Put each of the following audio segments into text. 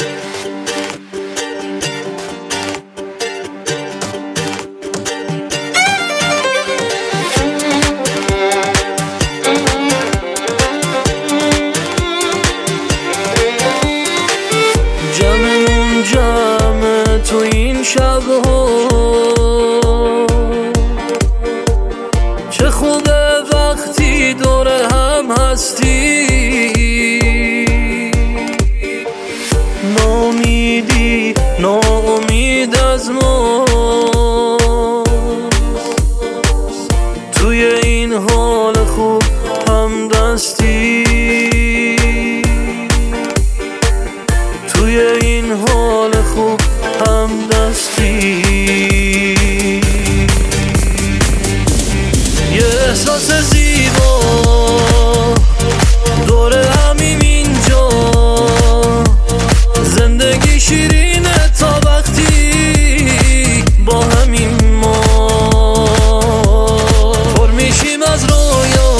جمعمون جمع تو این شبها، چه خوبه وقتی دور هم هستی. ناامیدی ناامید از ما، توی این حال خوب هم دستی. توی این حال خوب هم دستی. یه احساس زیبا دور همین اینجا، زندگی شیرینه تا وقتی با همین ما پر میشیم از رویا،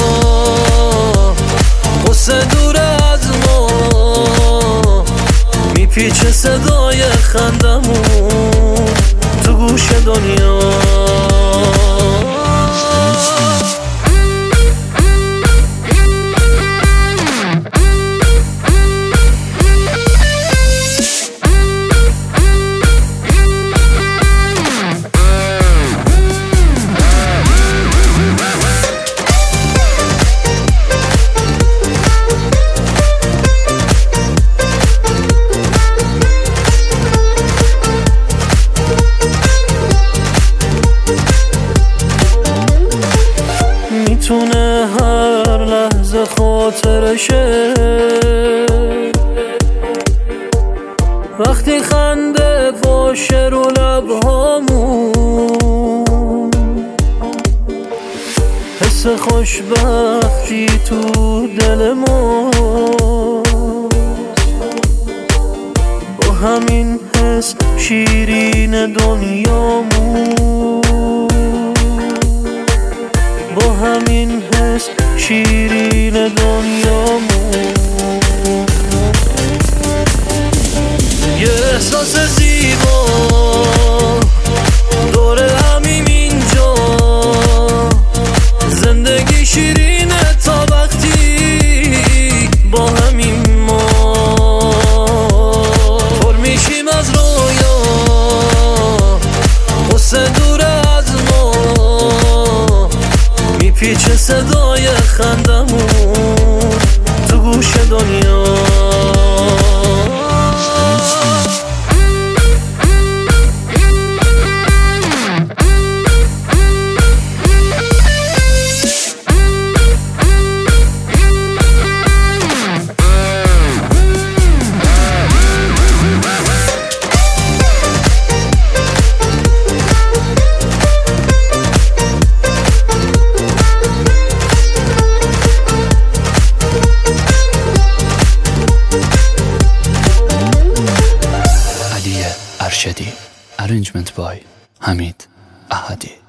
قصه دور از ما، میپیچه صدای خندمون تو گوش دنیا. میتونه هر لحظه خاطرشه، وقتی خنده باشه رو لبهامون، حس خوشبختی تو دل ما، با همین حس شیرین دنیامون، با همین حس شیرین دنیامون. یه احساس زیبا دور همین اینجا، زندگی شیرینه تا وقتی با همین ما پر میشیم از رویا، قصه دور از ما، میپیچه صدای خندمون تو گوش دنیا. Arrangement by Hamid Ahadi.